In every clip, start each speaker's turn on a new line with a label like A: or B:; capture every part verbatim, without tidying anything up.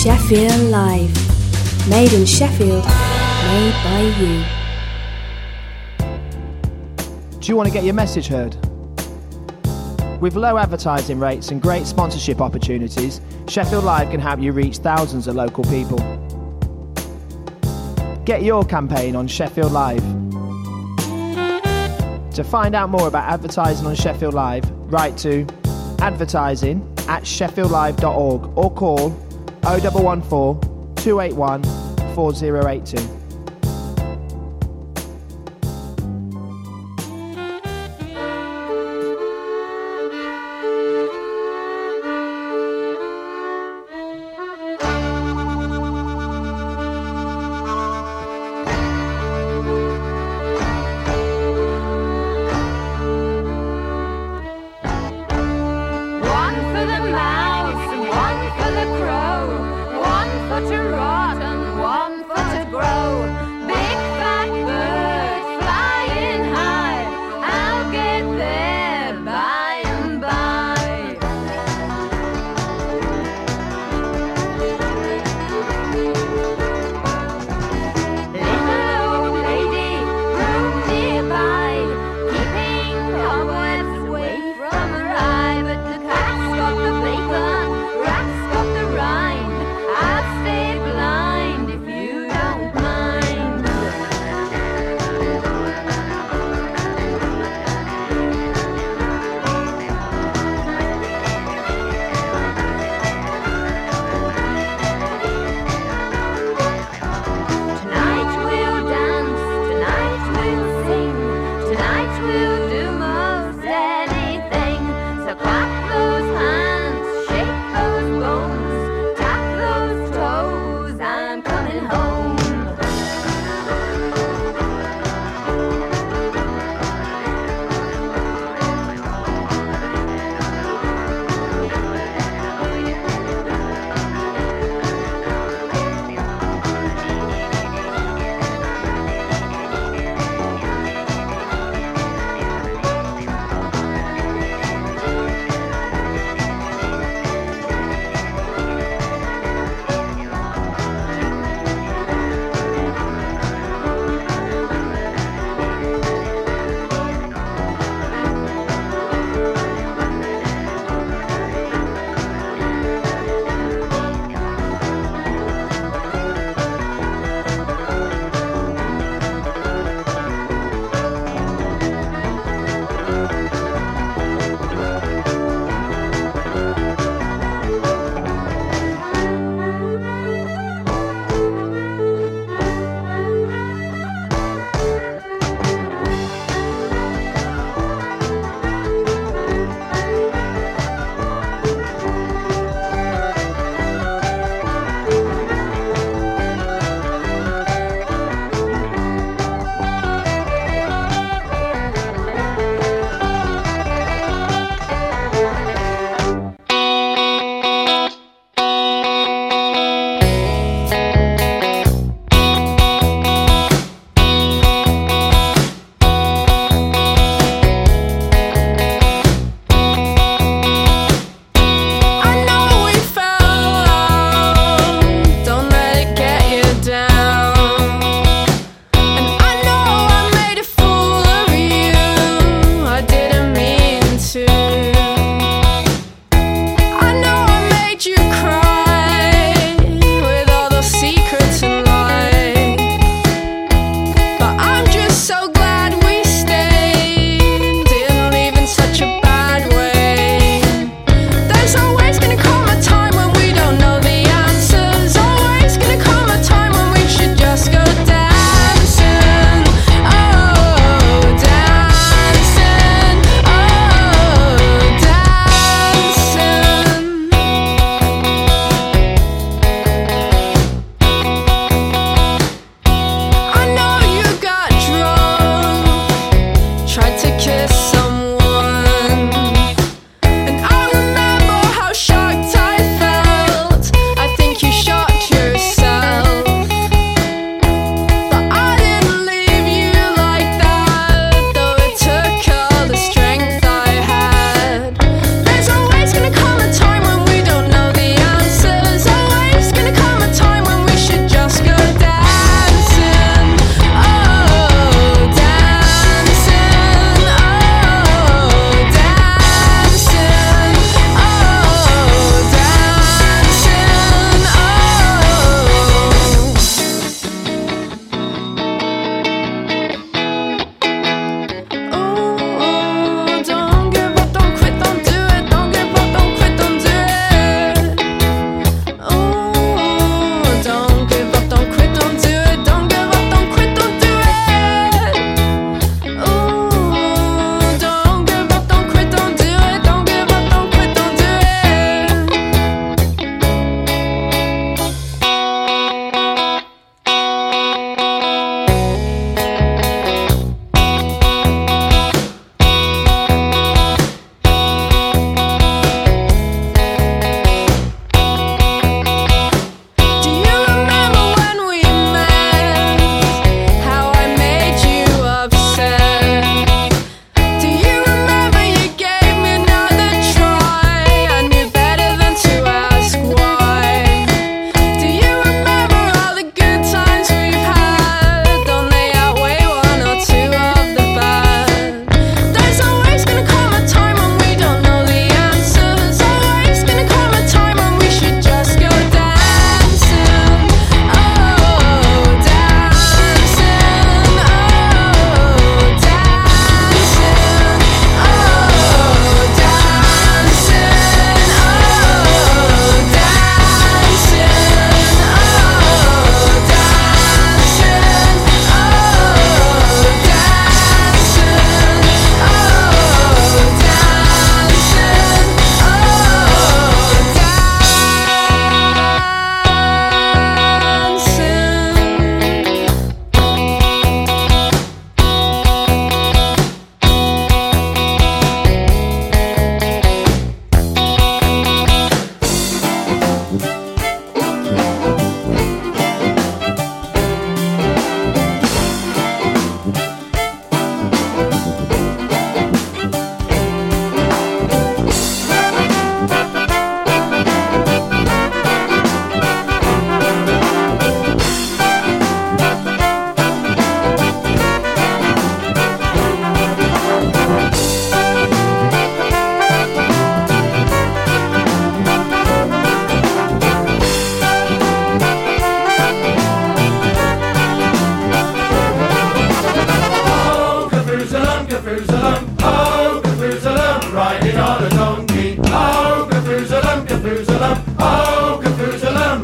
A: Sheffield Live. Made in Sheffield, made by you.
B: Do you want to get your message heard? With low advertising rates and great sponsorship opportunities, Sheffield Live can help you reach thousands of local people. Get your campaign on Sheffield Live. To find out more about advertising on Sheffield Live, write to advertising at sheffield live dot org or call oh one one four, two eight one, four oh eight two.
C: Grow.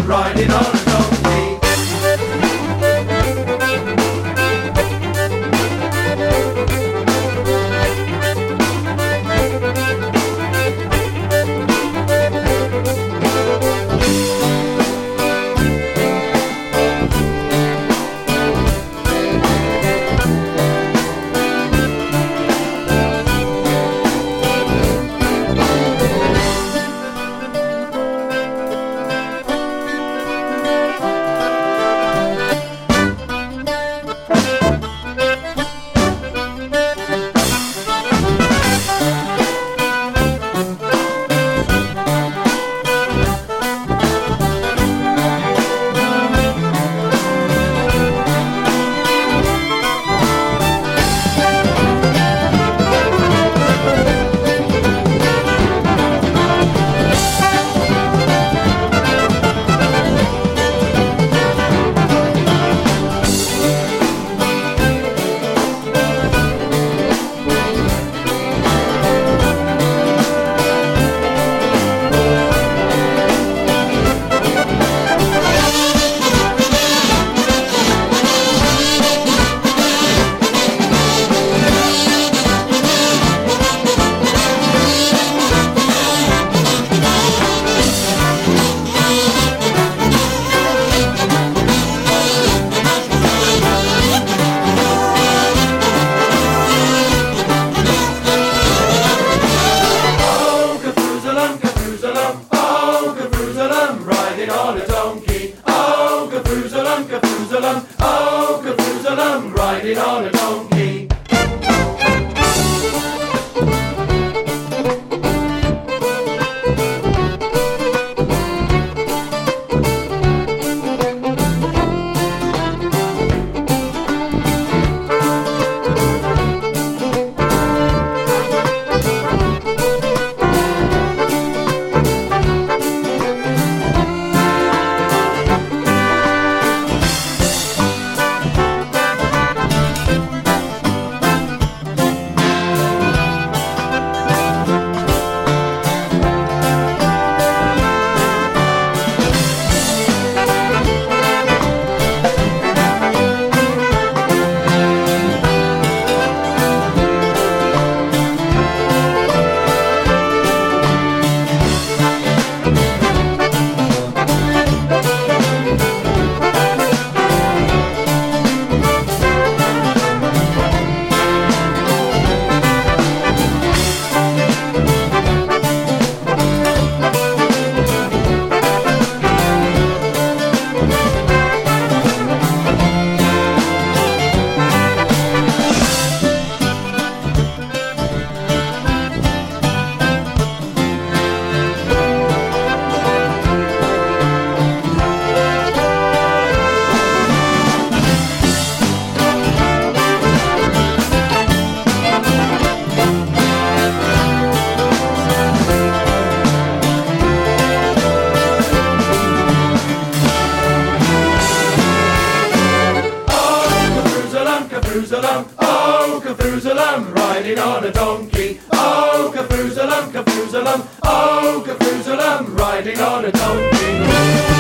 C: riding on a donkey. Riding on a donkey. Oh, Cafruzalam, riding on a donkey. Oh, Cafruzalam, Cafruzalam. Oh, Cafruzalam, riding on a donkey.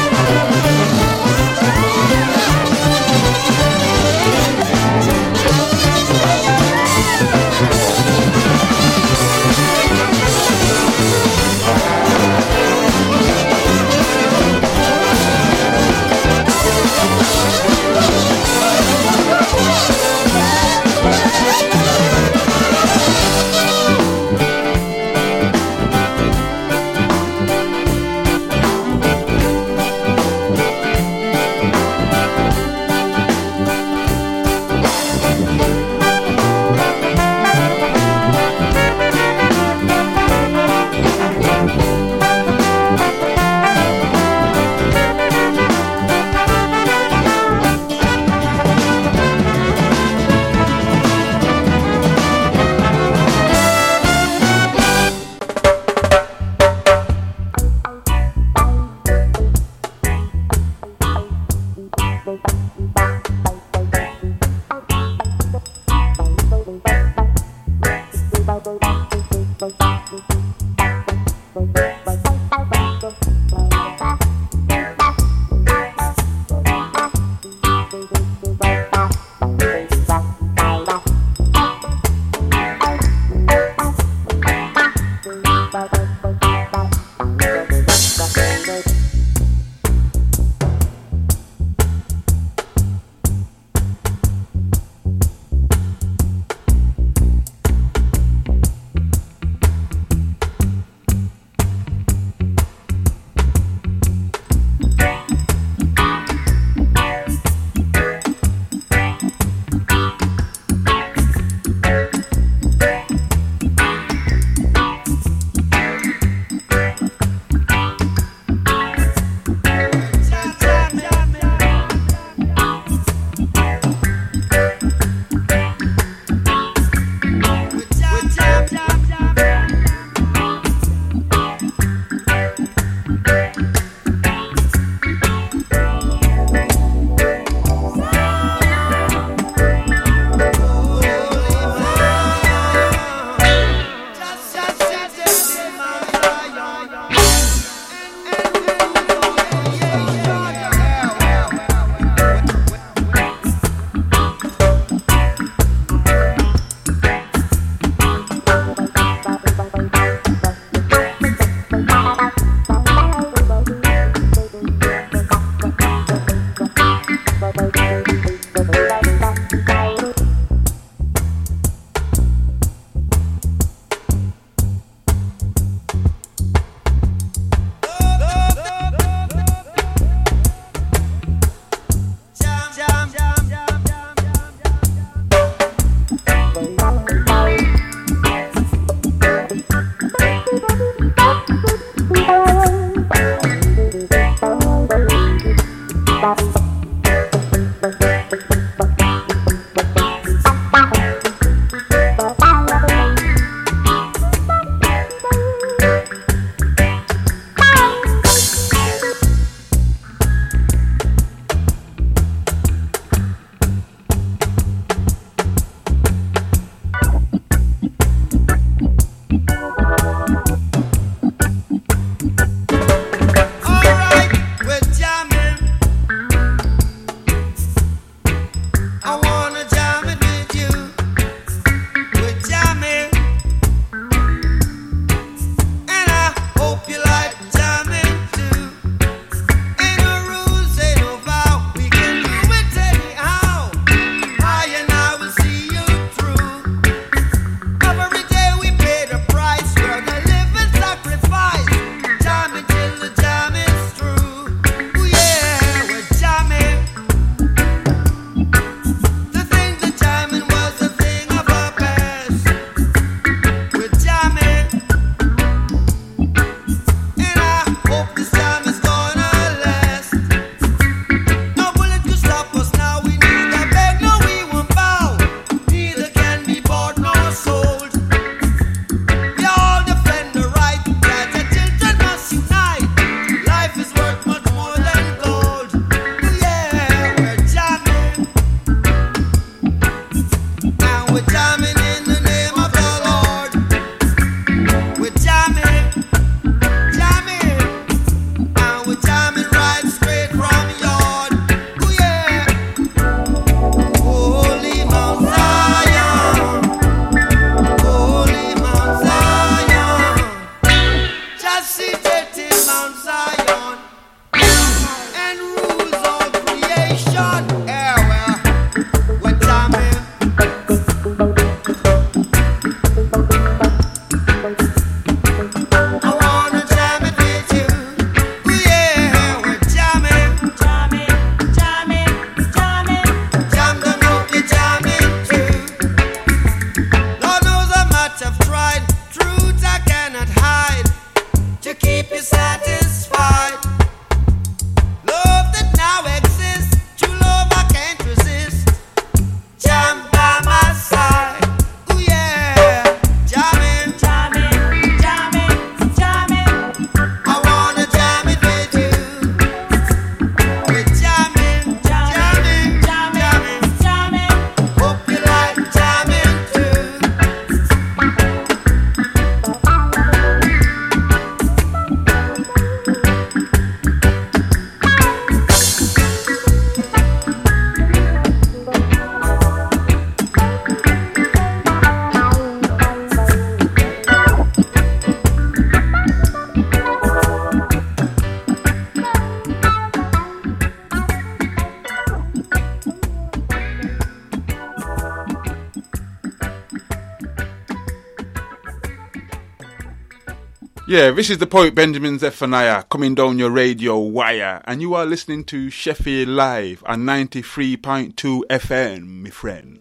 D: Yeah, this is the poet Benjamin Zephaniah coming down your radio wire, and you are listening to Sheffield Live on ninety-three point two F M, my friend.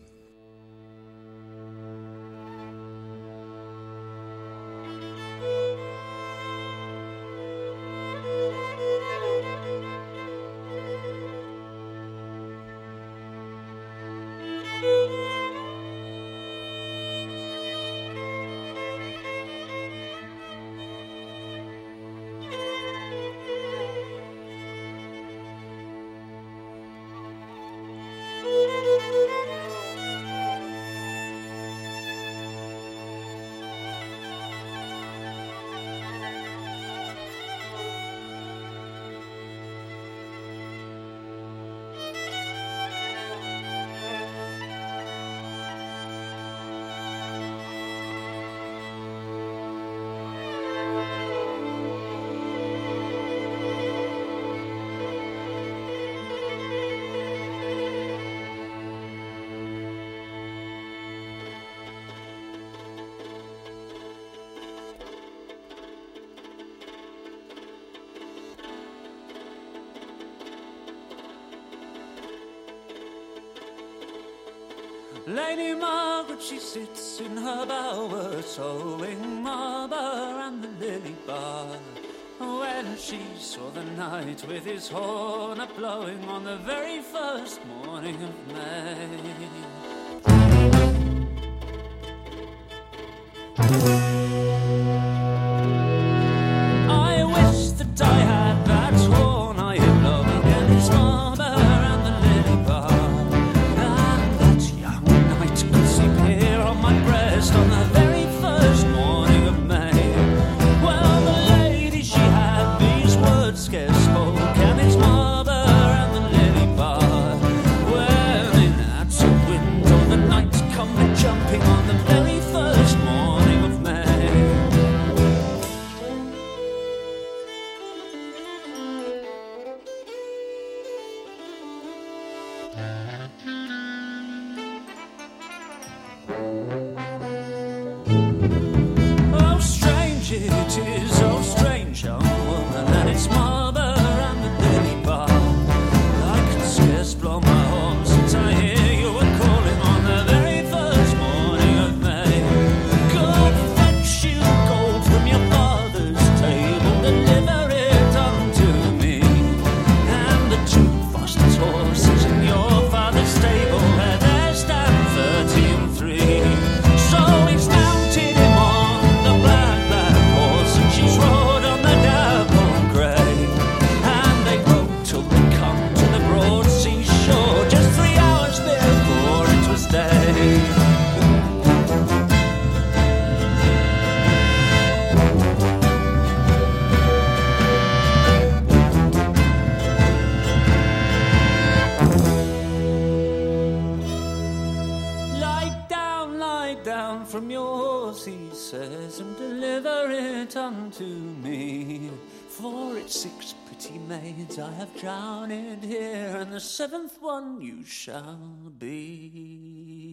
E: Lady Margaret, she sits in her bower, sewing Marber and the lily bar. When she saw the knight with his horn a-blowing on the very first morning of May. I wish that I had that horn I am blowing and his Marber and the lily bar. On the very first morning of May, well, the lady, she had these words scarce spoke, and it's Marber and the lily bar. When in at the window the night come jumping on the very first morning of May. Oh, strange it is, oh, strange young woman, and it's Marber and the lily bar. I can scarce blow my horn since I hear you were calling on the very first morning of May. Go fetch you gold from your father's table, deliver it unto me, and the two fastest horses in your father's stable, where there stand thirty and three. So he's mounted him on the black, black horse, and she's rode on the dapple grey. And they rode till they come to the broad seashore, just three hours before it was day. Lie down, lie down from your horse, he says, and deliver it unto me. For it's six pretty maids I have drowned here, and the seventh one you shall be.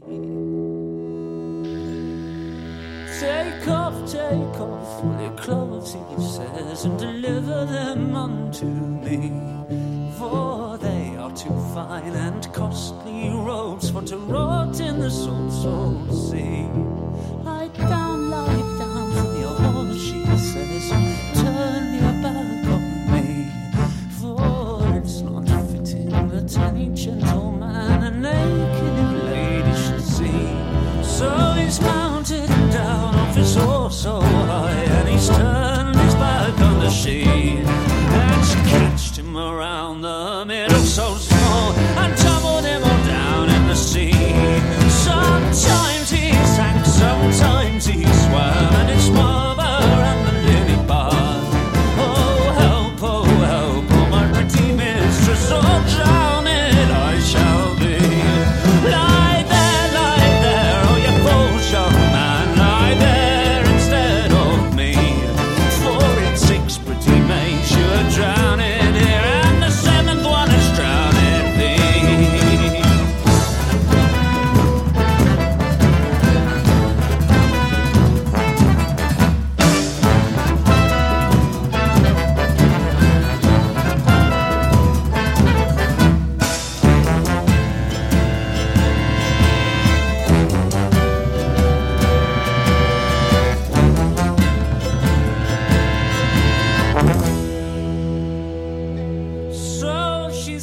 E: Take off, take off all your clothes, he says, and deliver them unto me. For they are too fine and costly robes for to rot in the salt, salt sea. Lie down, lie down from your horse, she says, turn your back on me. For it's not fitting that any gentleman a naked lady should see. So he's mounted him down off his horse so high, and he's turned his back on the she. And she catched him around the middle so small, and tumbled him all down in the sea. Sometimes he sank, sometimes he swam, and it's Marber and the lily bar. Oh help, oh help, oh my pretty mistress, oh drowned I shall be. Lie there, lie there, oh you false young man, lie there instead of me. For it's six pretty maids you are drowning here, and the seventh one is drowning thee.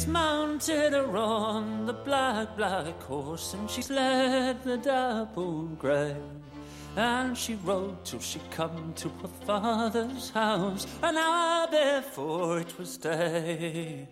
E: She's mounted her on the black, black horse, and she's led the dapple grey. And she rode till she come to her father's house, an hour before it was day.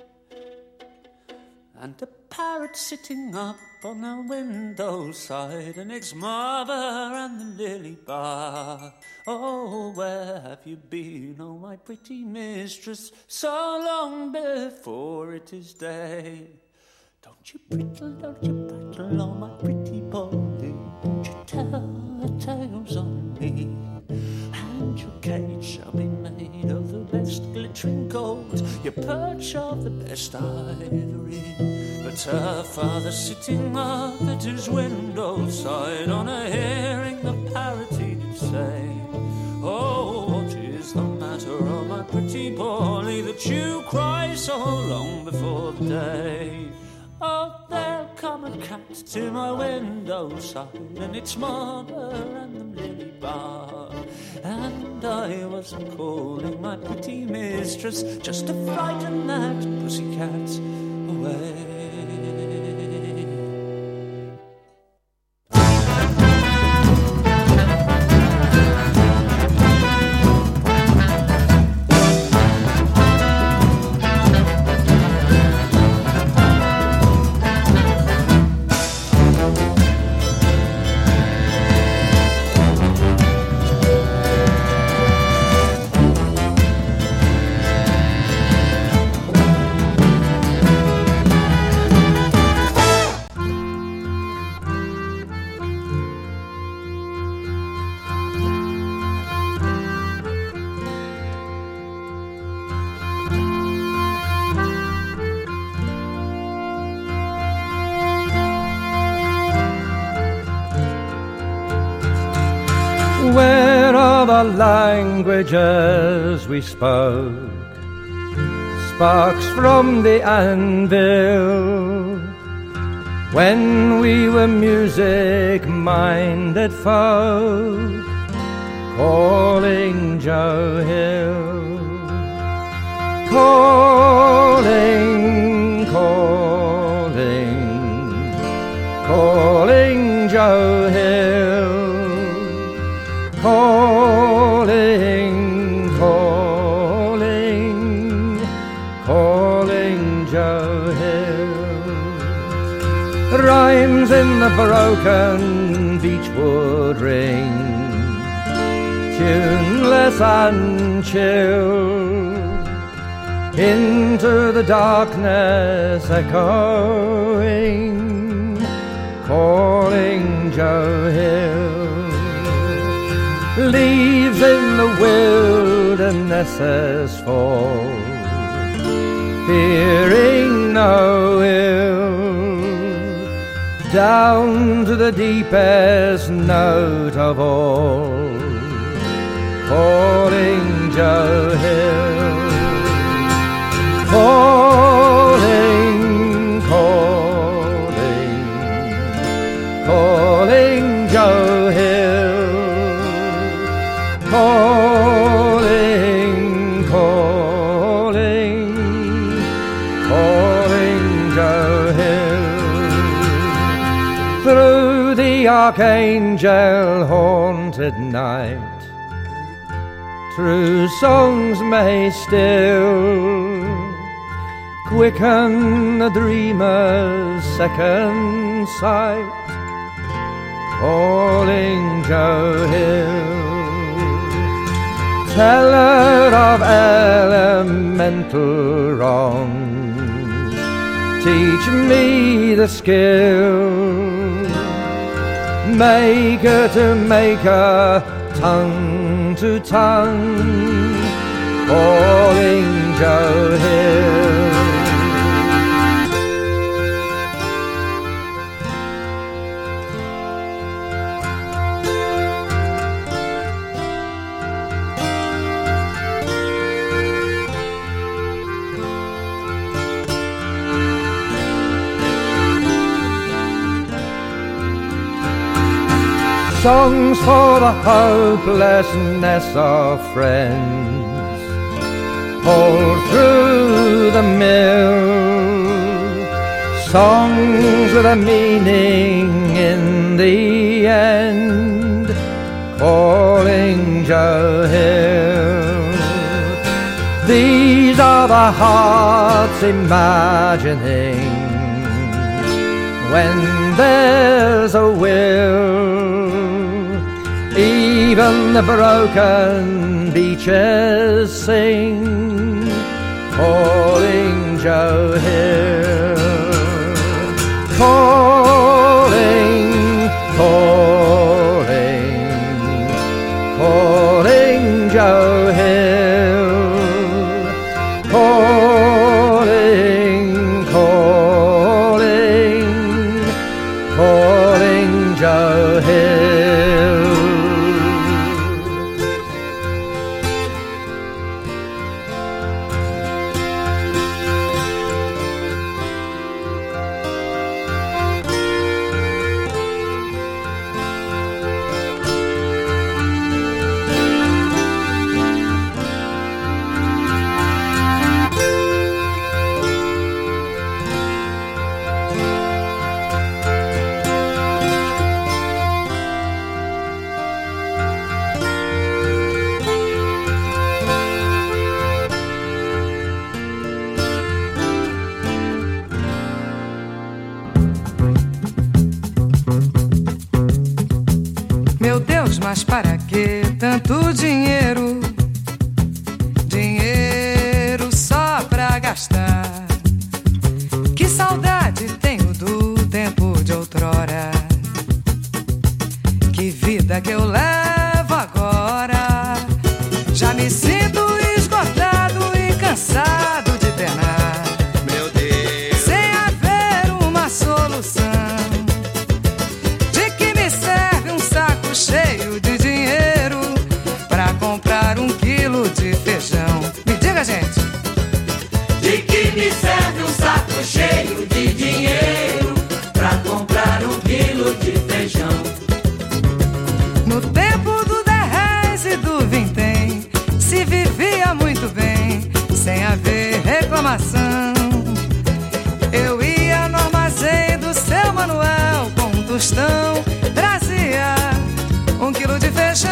E: And a parrot sitting up on her window side, and its mother and the lily bar. Oh, where have you been, oh my pretty mistress, so long before it is day? Don't you prittle, don't you prattle, oh my pretty Polly, don't you tell the tales on me. And your cage shall be made of the best glittering gold, your perch of the best ivory. But her father sitting up at his window side, on a hearing the parrot he did say, oh, what is the matter, oh my pretty Polly, that you cry so long before the day? Oh, there'll come a cat to my window side, and its mother and the lily bar. And I wasn't calling my pretty mistress just to frighten that pussycat away.
F: Where are the languages we spoke? Sparks from the anvil, when we were music-minded folk, calling Joe Hill, calling, calling, calling Joe Hill. Calling, calling, calling Joe Hill. Rhymes in the broken beechwood ring, tuneless and chill, into the darkness echoing, calling Joe Hill. Leaves in the wildernesses fall, fearing no ill, down to the deepest note of all, calling Joe Hill. Calling, calling, calling Joe Hill. Calling, calling, calling Joe Hill. Through the archangel-haunted night, true songs may still quicken the dreamer's second sight, calling Joe Hill. Teller of elemental wrongs, teach me the skill, maker to maker, tongue to tongue, calling Joe Hill. Songs for the hopelessness of friends, hauled through the mill, songs with a meaning in the end, calling Joe Hill. These are the hearts imagining when there's a will. Even the broken beaches sing, calling Joe Hill. Calling, calling, calling Joe Hill. Calling, calling, calling Joe Hill.
G: Mas para que tanto dinheiro? Dinheiro só pra gastar. Que saudade tenho do tempo de outrora. Que vida que eu levo agora. Já me sinto esgotado e cansado de penar.
H: Meu Deus.
G: Sem haver uma solução. De que me serve um saco cheio de dinheiro pra comprar um quilo de feijão? Me diga, gente.
C: De que me serve um saco cheio de dinheiro pra comprar um quilo de feijão?
G: No tempo do dez e do vintém se vivia muito bem, sem haver reclamação. Eu ia no armazém do seu Manuel com um tostão, trazia um quilo de feijão.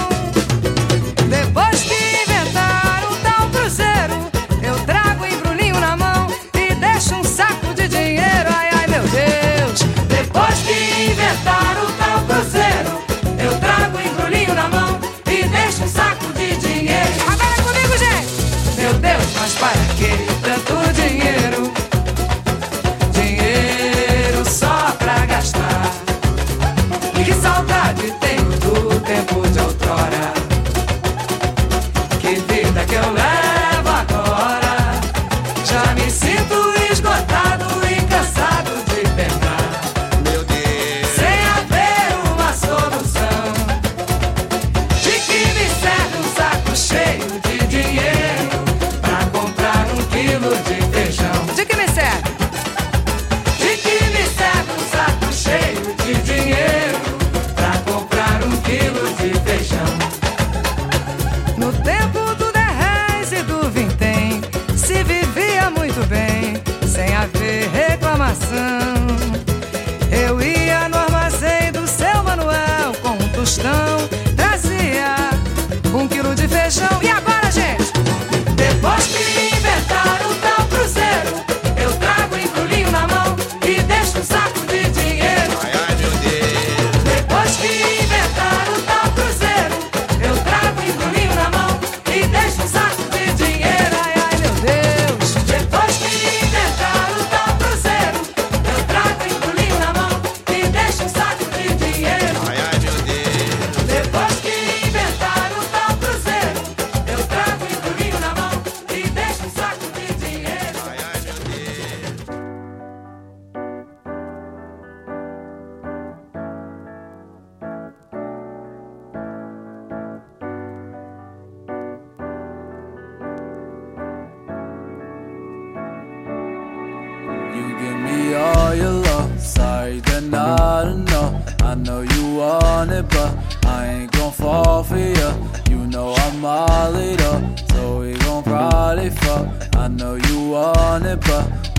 G: Depois que inventaram o tal cruzeiro, eu trago o embrulhinho na mão e deixo um saco de dinheiro. Ai, ai, meu Deus.
C: Depois que inventaram o tal cruzeiro, eu trago o embrulhinho na mão e deixo um saco de dinheiro.
G: Agora comigo, gente.
C: Meu Deus, mas para que tanto dinheiro? Dinheiro só pra gastar. Que saudade tenho do tempo de outrora. Que vida que eu levo agora. Já me sinto esgotado e cansado de penar.
H: Meu Deus.
C: Sem haver uma solução. De que me serve um saco cheio de dinheiro pra comprar um quilo de feijão?
G: De que me serve?
C: De que me serve um saco cheio de dinheiro pra comprar um quilo de feijão?
G: No tempo do dez e do vintém se vivia muito bem, sem haver reclamação. Eu ia no armazém do seu Manuel com um tostão, trazia um quilo de feijão. E agora, gente?
C: Depois que inventaram o tal cruzeiro, eu trago o embrulhinho na mão e deixo um saco de dinheiro.
H: Ai, ai, meu Deus.
C: Depois que inventaram o tal cruzeiro, eu trago o embrulhinho na mão e deixo um saco de dinheiro.
G: Ai, ai, meu Deus.
C: Depois que inventaram o tal cruzeiro, eu trago o embrulhinho na mão e deixo um saco de dinheiro.
H: Ai, ai, meu Deus.
C: Depois que inventaram o tal cruzeiro, eu trago o embrulhinho na mão e deixo um saco de dinheiro.
H: Ai, ai, meu Deus.
E: You give me all your love, sorry that not enough. I know you want it, but I ain't gon' fall for you. You know I'm all it up, so we gon' probably fuck. I know you want it, but I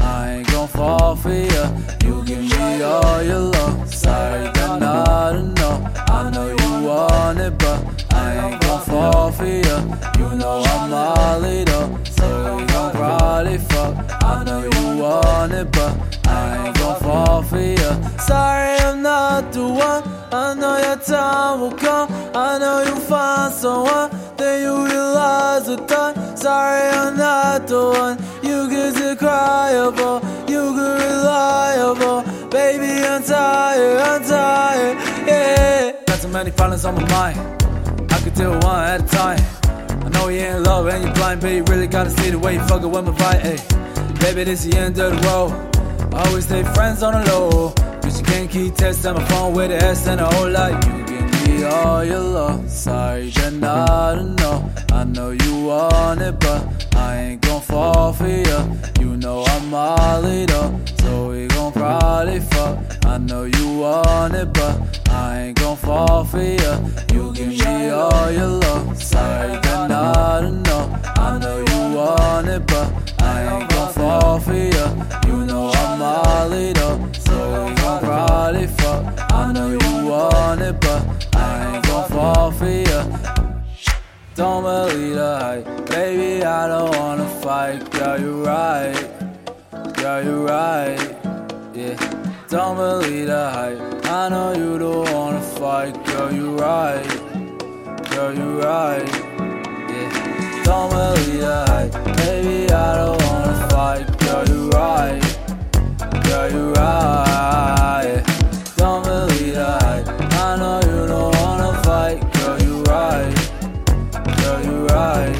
E: I ain't gon' fall for ya. You give me all your love. Sorry, got not enough. I know you want it, but I ain't gon' fall for ya. You know I'm all it up, so we gon' probably fuck. I know you want it, but I ain't gon' fall for ya. Sorry, I'm not the one. I know your time will come. I know you'll find someone, then you realize the time. Sorry, I'm not the one. You get to cry about, you get reliable. Baby, I'm tired, I'm tired, yeah. Got too many problems on my mind. I could deal with one at a time. I know you ain't in love and you blind, but you really gotta see the way you fuckin' with my vibe, ayy. Baby, this the end of the road. I always stay friends on the low. But you can't keep texting my phone with an S and a whole lot. You give me all your love. Sorry, you're not enough. I know you want it, but I ain't gon' fall for ya. You know I'm all it up, so we gon' probably fuck. I know you want it, but I ain't gon' fall for ya. You give me all your love. Sorry, you're not enough. I know you want it, but I ain't gon' fall for ya. You know I'm all it up, so we gon' probably fuck. I know you want it, but I ain't gon' fall for ya. Don't believe the hype, baby, I don't wanna fight. Girl, you right, girl, you right, yeah. Don't believe the hype, I know you don't wanna fight. Girl, you right, girl, you right, yeah. Don't believe the hype, baby, I don't wanna fight. Girl, you right, girl, you right, yeah. Don't believe the hype, I know you don't wanna fight. Girl, you right, girl, you right,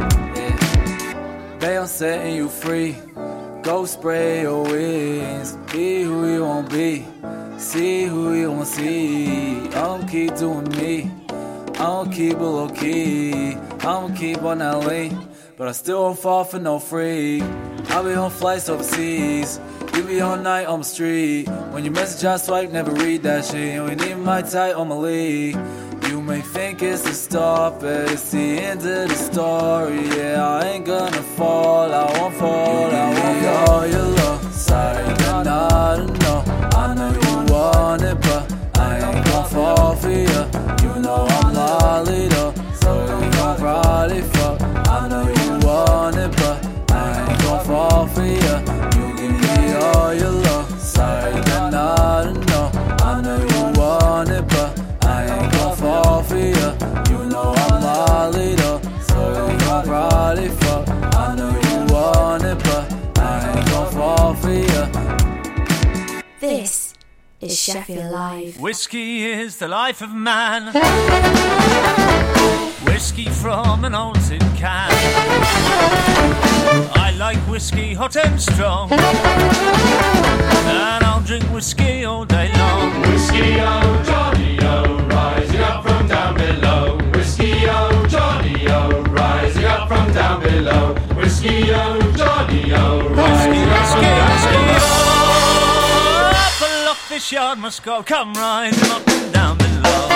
E: yeah. They are setting you free. Go spray your wings. Be who you won't be. See who you won't see. I'ma keep doing me. I'ma keep it low key. I'ma keep on that lane, but I still won't fall for no free. I'll be on flights overseas. You be all night on the street. When you message I swipe, never read that shit. You ain't even my type on my league. You may think it's the start, but it's the end of the story. Yeah, I ain't gonna fall, I won't fall, I won't fall. All your love, sorry, you're not enough. I know you want it, but I ain't gon' fall for ya. You know I'm all it up, so we gon' probably fuck. I know you want it, but I ain't gon' fall for ya. You give me all your love, sorry, you're not enough. I know you want it, but I ain't gon' fall for ya. You know I'm all it up, so we gon' probably fuck. I know you want it, but I ain't gon' fall for ya.
A: This is Sheffield Live.
E: Whiskey is the life of man. Whiskey from an old tin can. I like whiskey hot and strong, and I'll drink whiskey all day long.
I: Whiskey, oh Johnny, oh, rising up from down below. Whiskey, oh Johnny, oh, rising up from down below. Whiskey, oh Johnny, oh, rising up from down below.
E: Up aloft this yard must go, come rising up and down below.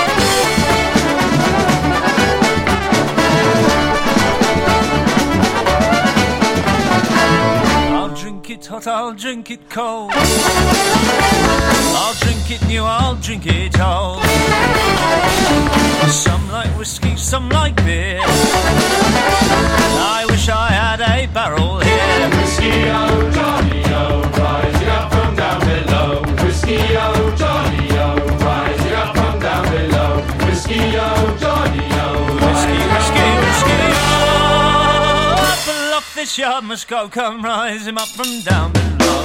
E: I'll drink it hot, I'll drink it cold. I'll drink it new, I'll drink it old. Some like whiskey, some like beer. I wish I had a barrel here.
I: Whiskey, oh Johnny, oh, rising up from down below. Whiskey, oh Johnny, oh, rising up from down below. Whiskey, oh Johnny, oh,
E: whiskey, whiskey, whiskey,
I: oh.
E: Up aloft this yard must go, come rise him up from down below.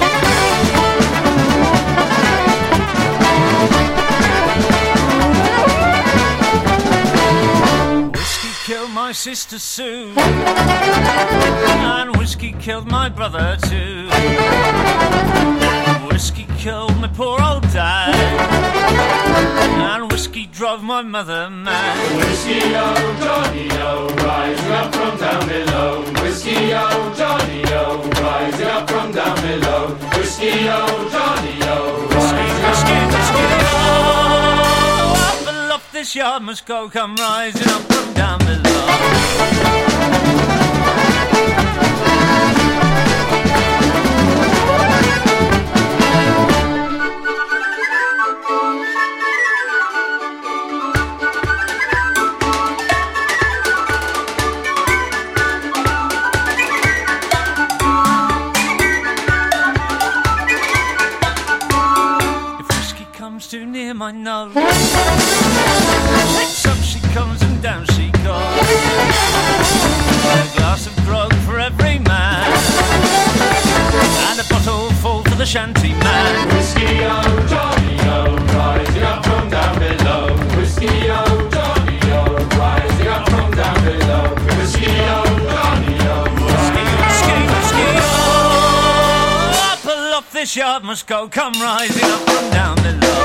E: Whiskey killed my sister Sue, and whiskey killed my brother too. Whiskey killed my poor old dad, and whiskey drove my mother mad.
I: Whiskey, oh Johnny, oh, rising up from down below. Whiskey, oh Johnny, oh, rising up from down below. Whiskey, oh Johnny, oh, rising up from down below.
E: Up aloft this yard must go, come rising up from down below. near my nose. Next up she comes and down she goes. A glass of grog for every man, and a bottle full for the shanty man.
I: Whiskey, oh, Johnny, oh, rising up from down below. Whiskey, oh, Johnny, oh, rising up from down below. Whiskey, oh, Johnny, oh,
E: whiskey, whiskey, whiskey, oh, up aloft this yard must go, come rising up from down below.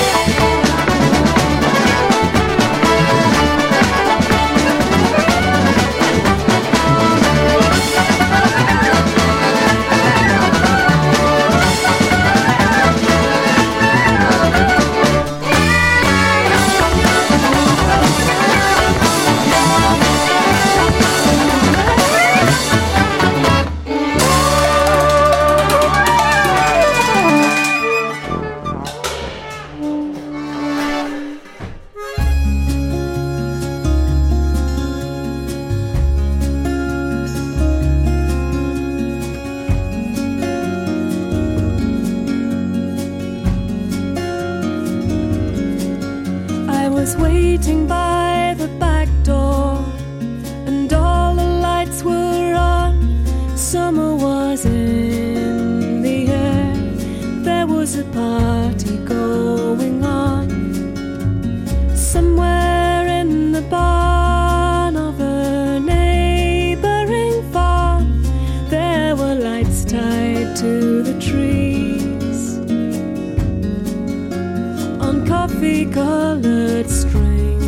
J: Waiting by the back door, and all the lights were on. Summer was in the air. There was a party going on somewhere in the barn of a neighboring farm. There were lights tied to the trees on coffee-colored strings.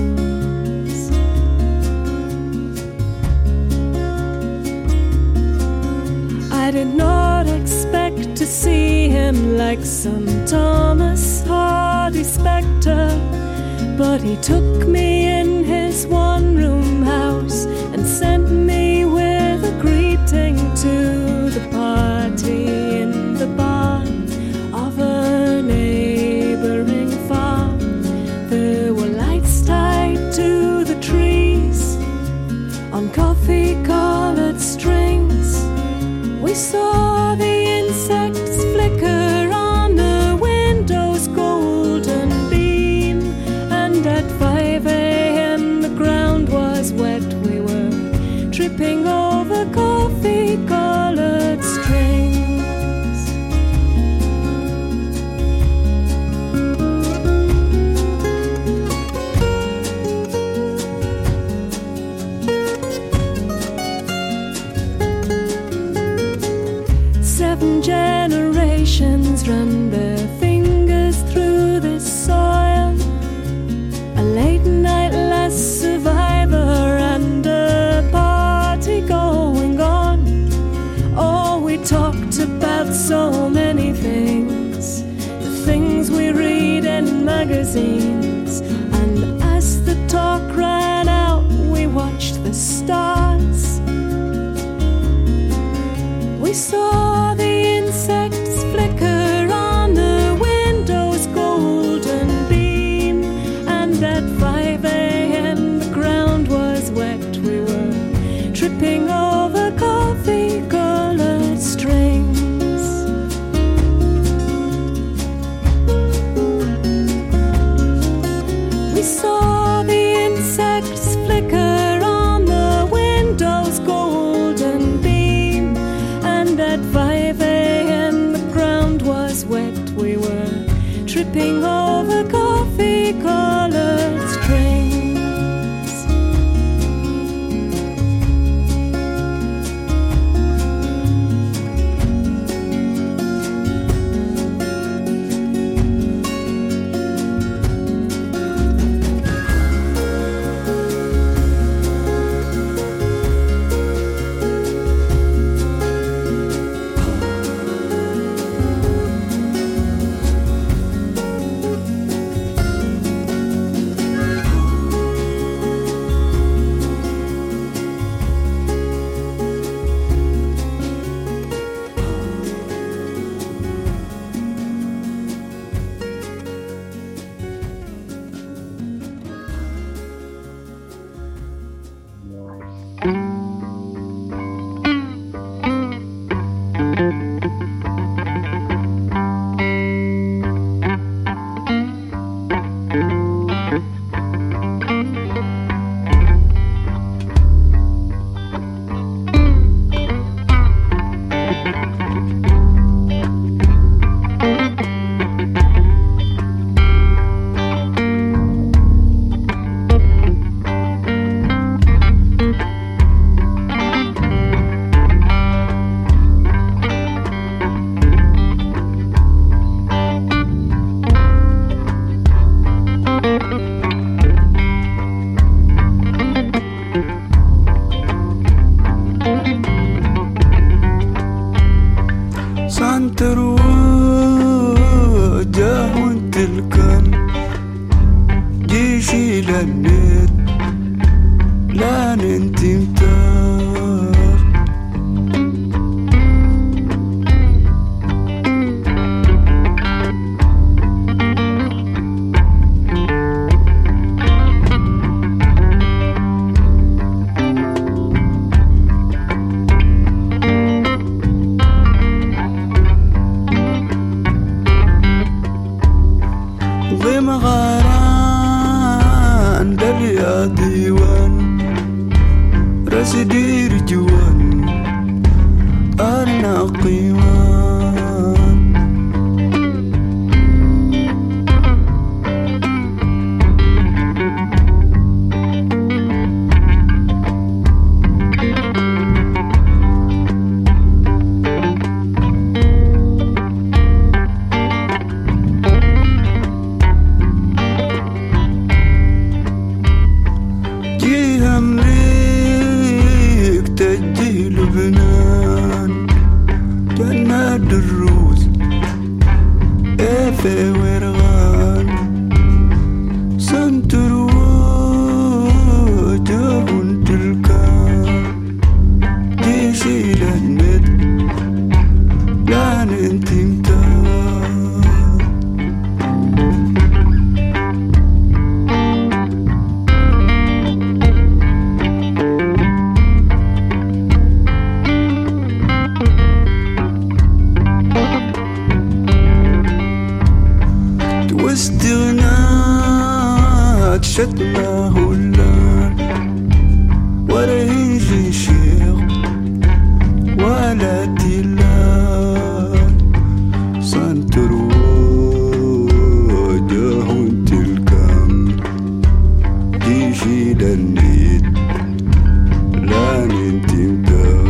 J: I did not expect to see him like some Thomas Hardy spectre, but he took me in his one-room house and sent me with a greeting to the party in the barn of a neighboring farm. There were lights tied to the trees on coffee-colored strings. We saw the insects flicker on the window's golden beam, and at five a.m. the ground was wet. We were tripping over coffee-colored strings. Seven generations run their fingers through this soil. A late night last survivor and a party going on. Oh, we talked about so many things, the things we read in magazines. And as the talk ran out, we watched the stars. We saw the insects flicker on the window's golden beam, and at five a.m. the ground was wet. We were tripping over coffee-colored strings. We saw the insects flicker on the window's golden beam, and at five a.m. the ground was wet. We were tripping over coffee-colored strings.
K: تروجه وانت الكن جيشي للنت لان انت متار غاران دليا ديوان راسي دير جوان أنا قيوان لبنان جنة الروس إفي ورغان سنتر وجهن تلكان جيشي لنمت لان انتي متان واستغنات شتنا هلان ولا هيجي شيخ ولا تلان سنتر وجهن تلكم جيشي للنيت لان انتي متار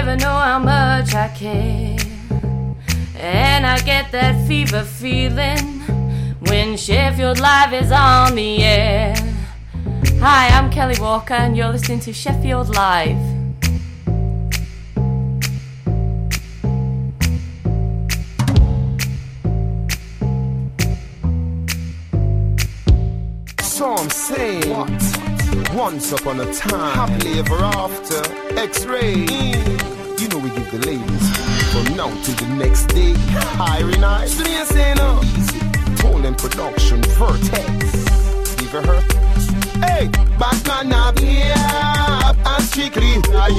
L: never know how much I care. And I get that fever feeling when Sheffield Live is on the air. Hi, I'm Kelly Walker and you're listening to Sheffield Live.
M: So I'm saying, what? Once upon a time, happily ever after, X-Ray. You know we give the ladies from now till the next day. Hiring eyes, so they say no. Easy, Tolan Production, Vertex. Even her. Hey, Batman up here, I'm strictly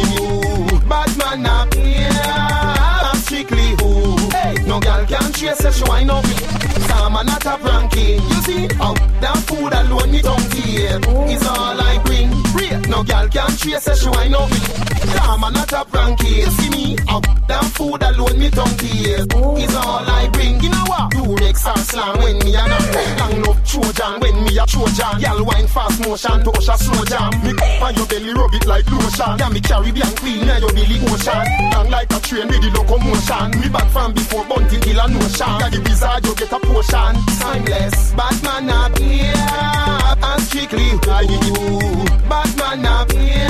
M: you. Batman up here, I'm strictly who. Hey, no girl can chase a show, I know me. Some are not a pranking. You see, oh, that food alone me don't hear. Is all I bring. Real, no girl can chase a show, I know me. Some are not a pranking. You see me, oh, that food alone me don't hear. Is all I bring. You know what? You make some slang when me a not. Long love Trojan when me a Trojan. Y'all wine fast motion to Osha slow jam. Me up on your belly rub it like lotion. Yeah, me Caribbean queen now your belly ocean. Long like a train with the locomotion. Me back from before Bunty Hill and Ocean. Yeah, the wizard you get a potion. Timeless. Batman up here, I'm strictly you. Batman up here,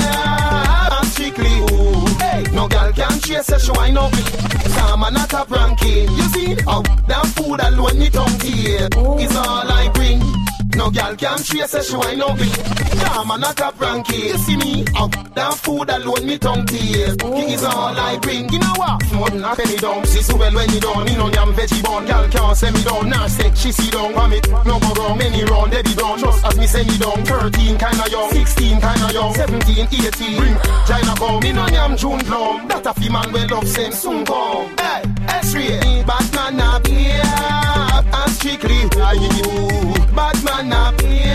M: I'm strictly you. Hey, no girl can chase a show, I know me. Some are not a pranking. You see, oh, that food alone me tongue here. Is all I bring. No girl can chase a show, I know me. Some are not a pranking. You see me, oh, that food alone me tongue here. Is all I bring. You know what? More than a penny down. See so well when you done. You know I'm veggie born. Girl can't send me down. Now say she see down. From it, no go wrong. Many round, they be done. Just as me send me down. Thirteen kinda young, sixteen kinda young, seventeen, eighteen. Bring China come. Me know I'm June plum. That a fee man well love same soon come. Hey, X-Ray. Batman up here, I'm strictly you. Batman up here,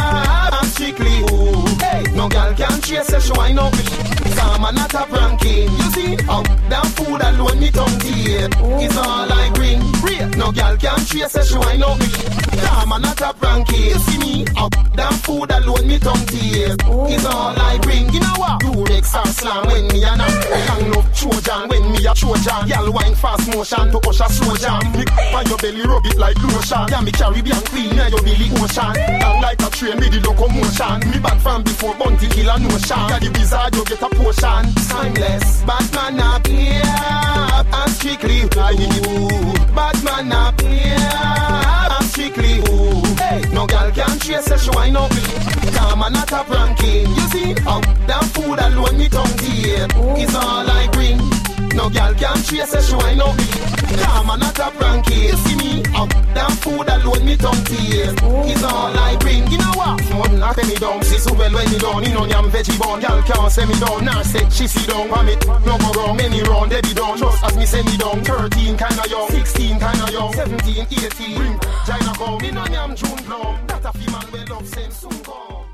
M: I'm strictly you. Hey, no girl can chase a show, I know me. Some are not a pranking. You see, oh, that food alone me tongue here. Is all I bring. Real, no girl can chase a show, I know me. Some are not a pranking. You see me, oh, that food alone me tongue here. Is all I bring. You know what? You make some slang when me a not. Long love Trojan when me a Trojan. Y'all wine fast motion to Osha slow jam. Me up on your belly rub it like lotion. Yeah, me Caribbean queen now your belly ocean. Long like a train with the locomotion. Me back from before Bunty Hill and Ocean. Yeah, the wizard you get a potion. Timeless. Batman up here, I'm strictly you. Batman up here, I'm strictly you. Hey, no girl can chase a show, I know me. Some are not a pranking. You see, oh, that food alone me tongue here. Is all I bring. No girl can chase a show, I know me. Some are not a pranking. You see me, oh, that food alone me tongue here. Is all I bring. You know what? More than a penny down. See so well when you done. You know I'm veggie born. Girl can't send me down. Now say she see down. From it, no go wrong. Many round, they be done. Just as me send me down. Thirteen kinda young, sixteen kinda young, seventeen, eighteen. Bring China come. Me know I'm June plum. That a fee man well love same soon come.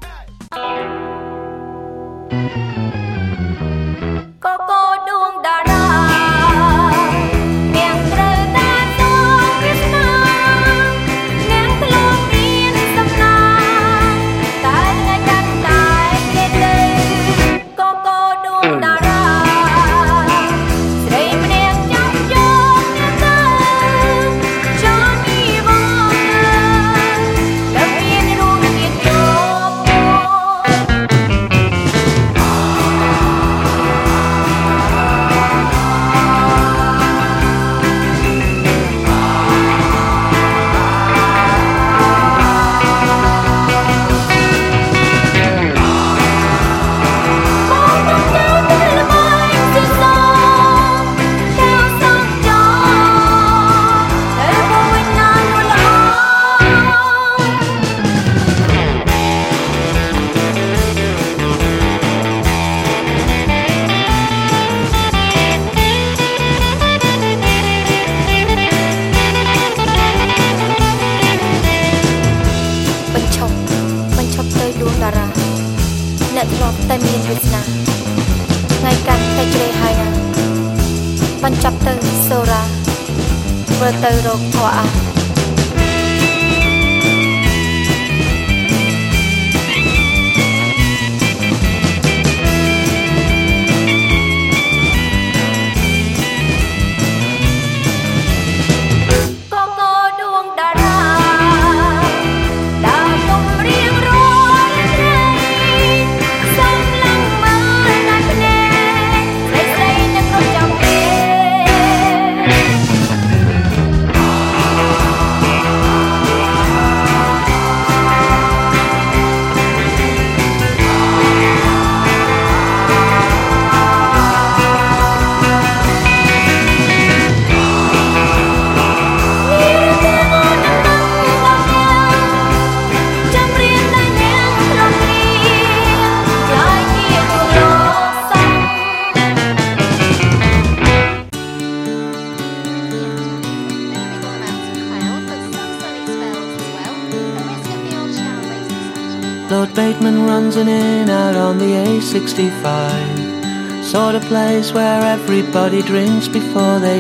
N: Coco đuông đà ra miệng trời ta gió Krishna nén thơ miên sông na tại ngày canh tại đêm đêm Coco đuông đà ra sợi miệng trong chốn nhà ta cho mi vong đâm miên ruộng miên chốtអ្នកធ្លាប់តែមានវាសនាថ្ងៃកាន់តែជ្រេហើយណាបញ្ចប់ទៅសូរ៉ាវិលទៅរកធွာអា
O: Bateman runs in and out on the A sixty-five. Sort of place where everybody drinks before they